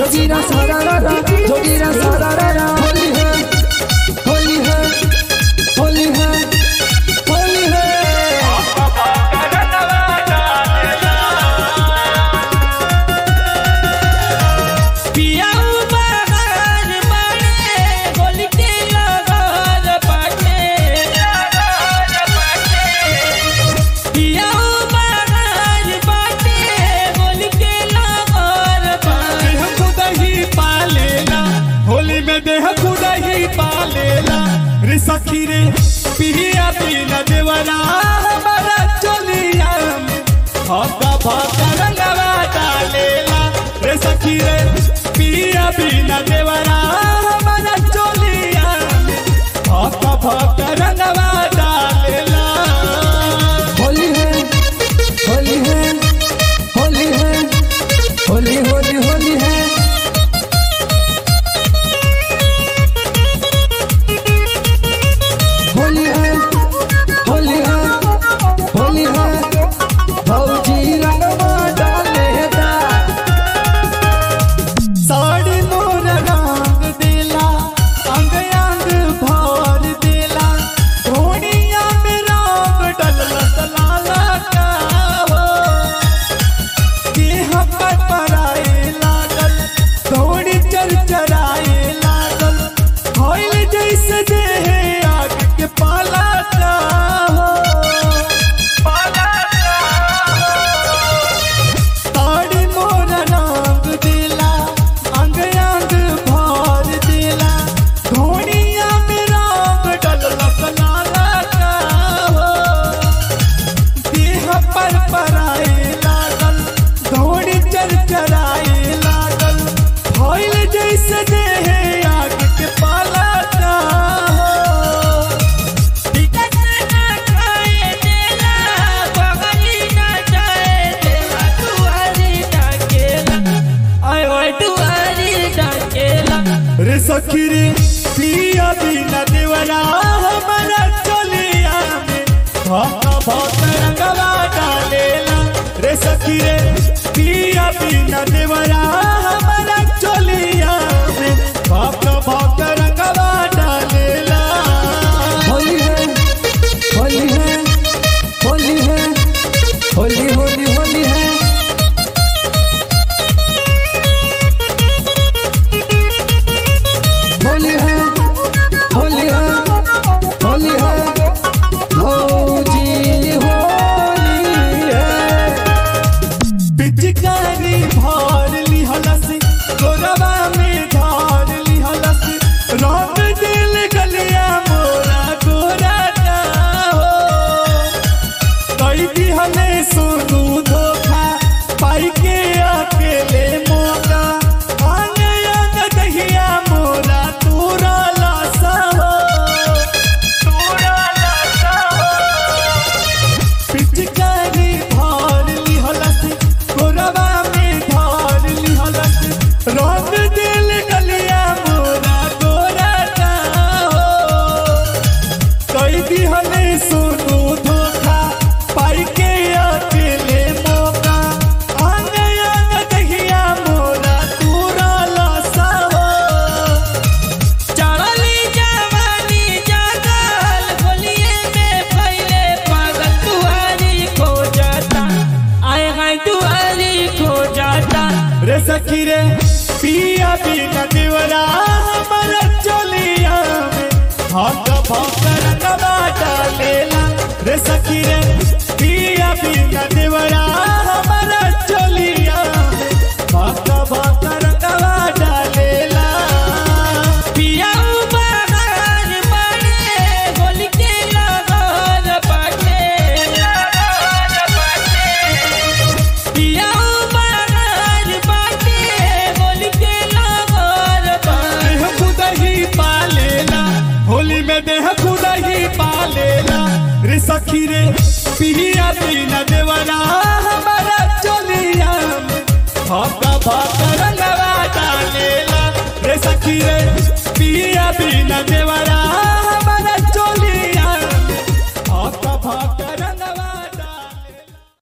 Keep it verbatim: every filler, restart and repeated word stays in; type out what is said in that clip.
जोगीरा सारा रा जोगीरा सारा रा होली है होली है होली है होली है पिया बाहर बड़े होली के लगल बाटे पिया बाहर बाटे होली के लगल बाटे खुद ही पालेला होली में देह खुद ही पालेला रे सखी रे पिया बिना देवरा हमारा चलिया हका भका रंगवा डालेला रे सखी रे पिया बिना देवरा हमारा चलिया हका भका रंगवा डालेला होली है होली है होली है होली होली होली है होली है होली है होली है भौजी रंगवा डालेदा साड़ी मोर रंग देला अंग अंग भर देला धोनिया में रंग डलत लाला का हो देह पर पराए लागल धोनी चल चराए लागल होइल जैसे देह आग के पाला का हो पाला का साड़ी मोर रंग देला अंग अंग भर देला धोनिया में रंग डलत लाला का हो देह पर पराए लागल धोनी चल चराए लागल होइल जैसे देह आग के पाला का हो टिकट ना खाए देला बगली ना जाए देला दुआरी डाकेला आय ओए दुआरी डाकेला रे सखी रे पिया बिना देवरा हमारा चलिया में भाका भाका रंगवा डालेला रे सखी रे पिया बिना देवरा हमारा चलिया में भाका भाका रंगवा डालेला होली है होली है होली है होली होली होली है होली है होली है होली है भौजी होली है पिचकारी भर लिहलस गोरवा में धार लिहलस रंग दिल गलिया मोरा गोरा का हो कई दिहले सोनू धोखा पाई के अकेले मौका आने आन दहिया मोरा तोरा लासा हो तोरा लासा हो पिचकारी भार लिहलस गोरवा में धार लिहलस रंग दिल गलिया मोरा गोरा का हो कई दिहले सोनू धोखा पाई के अकेले मौका आने आन दहिया मोरा तोरा लासा हो चढ़ली जवानी जागल होलिये में पहले पागल दुआरी खो जाता आए हाय दुआरी खो जाता रे सखी रे पिया बिना देवरा हमारा चलिया में भाका भाका रंगवा डालेला रे सखी रे पिया बिना देवरा हमारा चलिया में भाका भाका रंगवा डालेला पिया बाहर बड़े होली के लगल बाटे पिया बाहर बाटे होली के लगल बाटे देह खुद ही पालेला होली में देह खुद ही पालेला रे सखी रे पिया बिना देवरा हमारा चलिया में भाका भाका रंगवा डालेला रे सखी रे पिया बिना देवरा